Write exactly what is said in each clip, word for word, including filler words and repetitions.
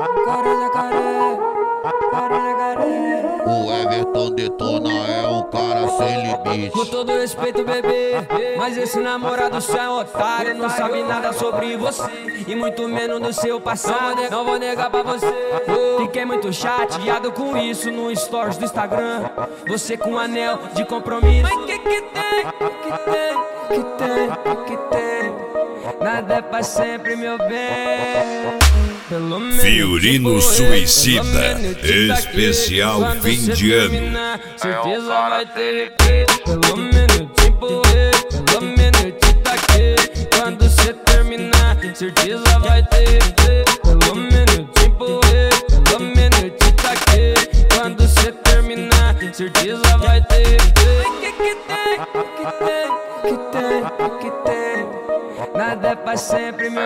Cara jacaré, cara jacaré. O Everton Detona é um cara sem limite. Com todo respeito, bebê, mas esse namorado seu é um otário. Não sabe nada sobre você e muito menos do seu passado. Não vou negar pra você, fiquei muito chateado com isso no stories do Instagram. Você com um anel de compromisso. Mas que que tem, que tem, que tem, que tem? Nada é pra sempre, meu bem. Pelo menos Fiorino tipo Suicida, eu, pelo especial menos fim você de ano. terminar, certeza vai ter replay. Pelo menos tipo eu, pelo menos te taquei. Quando você terminar, certeza vai ter replay. Pelo menos tipo eu, pelo menos te taquei. Quando você terminar, certeza vai ter replay. Que que tem, que tem, que tem, que tem? Nada é pra sempre, meu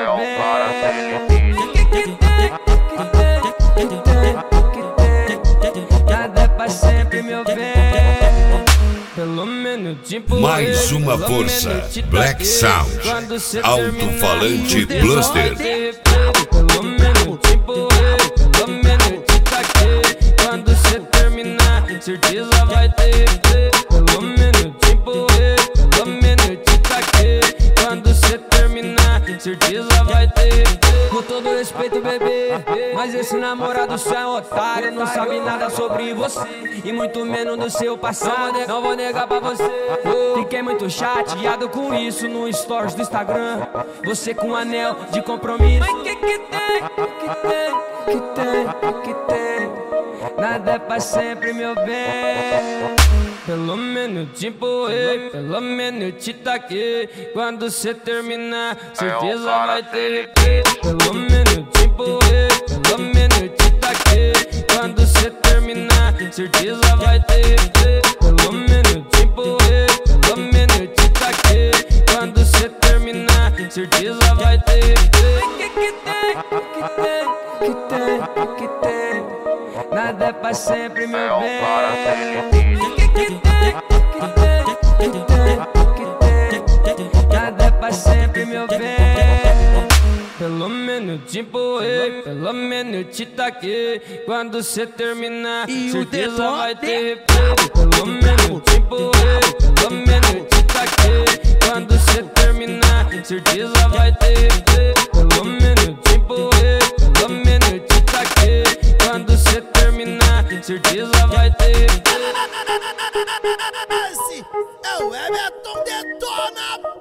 bem. Que que tem, que tem, que tem, que tem? Nada é pra sempre, meu bem. Pelo menos tipo Mais eu, uma pelo força, menos te Black taquei. Sound, Quando cê alto-falante terminar, Bluster. vai ter replay. Pelo menos tipo eu, pelo menos te taquei. Quando cê terminar, certeza vai ter replay. Pelo menos tipo eu, pelo menos te taquei. Quando cê terminar, certeza vai ter replay. Com todo respeito, bebê, mas esse namorado seu é um otário. Não sabe nada sobre você e muito menos do seu passado. Não vou negar pra você, fiquei muito chateado com isso no stories do Instagram. Você com um anel de compromisso. Mas que que tem, que tem, que tem, que tem? Nada é pra sempre, meu bem. Pelo menos tipo eu, pelo menos te taquei. Quando cê terminar, certeza vai ter replay. Pelo menos tipo eu, pelo menos te taquei. Quando cê terminar, certeza vai ter replay. Pelo menos tipo eu, pelo menos te taquei. Quando cê terminar, certeza vai ter replay. Que que tem, que tem, que tem, que tem? Nada é pra sempre, meu bem. Que que tem, que tem, que tem, que tem? Nada é pra sempre, meu bem. Pelo menos tipo eu, pelo menos te taquei. Quando cê terminar, certeza vai ter replay. Pelo menos tipo eu, pelo menos te taquei. Quando cê terminar, certeza vai ter replay. Pelo menos tipo eu, pelo menos te taquei. Quando cê terminar, certeza vai ter replay. Esse é o Everton Detona.